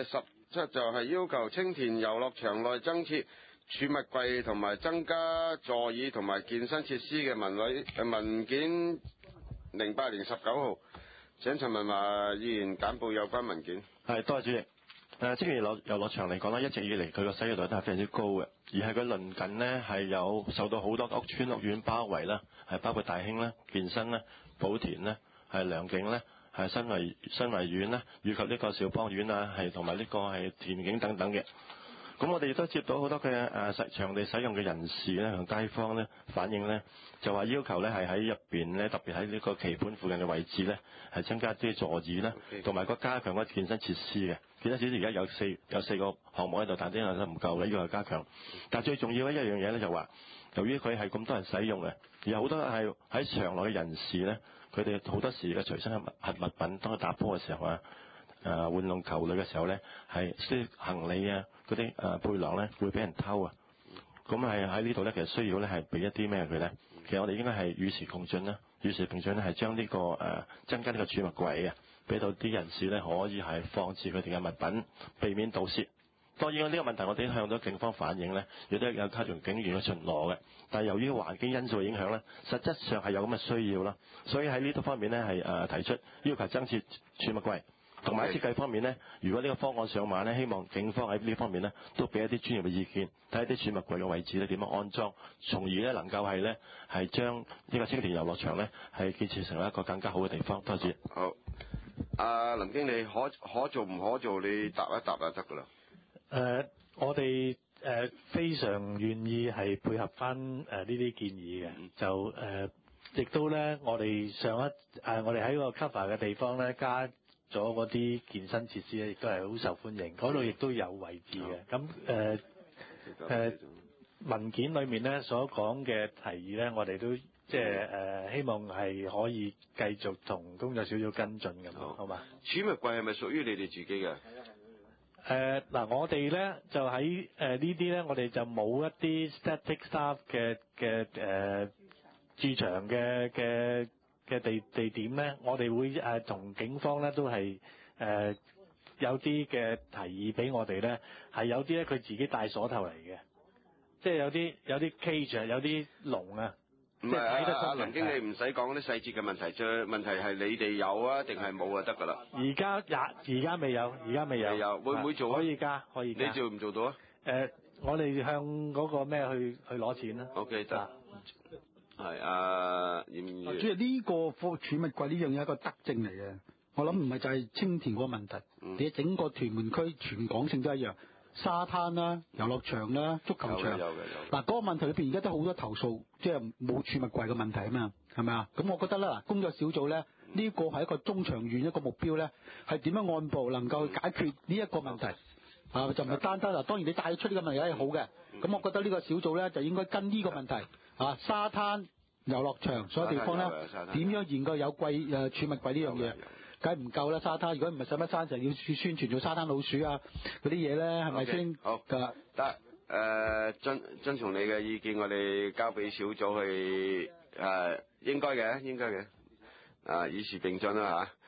17就係要求青田遊樂場內增設儲物櫃同埋增加座椅同埋健身設施嘅文件08/19號，請陳文華議員簡報有關文件。 係，多謝主席。青田遊樂場嚟講咧，一直以嚟佢個使用率都係非常之高嘅，而係佢鄰近呢係有受到好多屋村屋苑包圍啦，係包括大興啦、健身啦、寶田啦、係良景啦、係新維苑啦，以及呢個兆邦苑啊，係同埋呢個係田景等等嘅。咁我哋亦都接到好多嘅場地使用嘅人士咧，同街坊咧反映咧，就話要求咧係喺入邊咧，特別喺呢個棋盤附近嘅位置咧，係增加啲座椅啦，同埋個加強個健身設施嘅。健身設施而家有四個項目喺度，但係啲人都唔夠嘅，呢個係加強。但係最重要嘅一樣嘢咧就話，由於佢係咁多人使用嘅，而有好多係喺場內嘅人士咧，佢哋好多時嘅隨身嘅物品，當佢打波嘅時候啊，玩弄球類嘅時候咧，係啲行李啊，嗰啲背囊咧會俾人偷啊。咁係喺呢度咧，其實需要咧係俾一啲咩佢咧？其實我哋應該係與時共進啦，與時並進咧係將呢個增加呢個儲物櫃啊，俾到啲人士咧可以係放置佢哋嘅物品，避免盜竊。當然呢個問題我哋向咗警方反映咧，亦都有加強警員去巡邏嘅。但係由於環境因素嘅影響咧，實質上係有咁嘅需要啦。所以喺呢度方面咧係提出要求增設儲物櫃。同埋設計方面呢，如果呢個方案上馬呢，希望警方喺呢方面呢都俾一啲專業嘅意見，睇下啲儲物櫃嘅位置呢點樣安裝，從而呢能夠係將呢個青田遊樂場呢係建設成為一個更加好嘅地方。多謝。 好，林經理可做唔可做，你答一答就得㗎啦。 我哋非常願意係配合翻呢啲建議嘅，就亦都呢，我哋我哋喺個 cover 嘅地方呢加咗嗰啲健身設施咧，亦都係好受歡迎，嗰度亦都有位置嘅。咁文件裏面咧所講嘅提議咧，我哋都即係希望係可以繼續同工作小組跟進咁，好嘛？ 儲物櫃係咪屬於你哋自己嘅？ 嗱，我哋咧就喺呢啲咧，我哋就冇一啲 static staff 嘅駐場嘅地點咧，我哋會同警方咧都係有啲嘅提議俾我哋咧，係有啲咧佢自己帶鎖頭嚟嘅，即係有啲 cage 有啲籠啊， 唔係啊，林經理唔使講啲細節嘅問題，最問題係你哋有啊定係冇啊得㗎啦。而家未有，未有， 會唔會做啊？ 可以加。 你做唔做到啊？ 我哋向嗰個咩去攞錢啦。 OK 得。係主席，呢個儲物櫃呢樣嘢係一個德政嚟嘅，我諗唔係就係青田個問題，你整個屯門區全港性都一樣，沙灘啦、遊樂場啦、足球場，嗱嗰個問題裏邊而家都好多投訴，即係冇儲物櫃嘅問題啊嘛，係咪啊？咁我覺得咧，工作小組咧呢個係一個中長遠一個目標咧，係點樣按部能夠解決呢一個問題啊？就唔係單嗱，當然你帶出呢個問題係好嘅，咁我覺得呢個小組咧就應該跟呢個問題。沙灘、遊樂場所有地方咧，點樣研究有儲物櫃呢樣嘢？梗係唔夠啦！沙灘如果唔係使乜山就要宣傳做沙灘老鼠啊嗰啲嘢咧，係咪先？ 好得遵從你嘅意見，我哋交俾小組去應該嘅，與時並進啦嚇。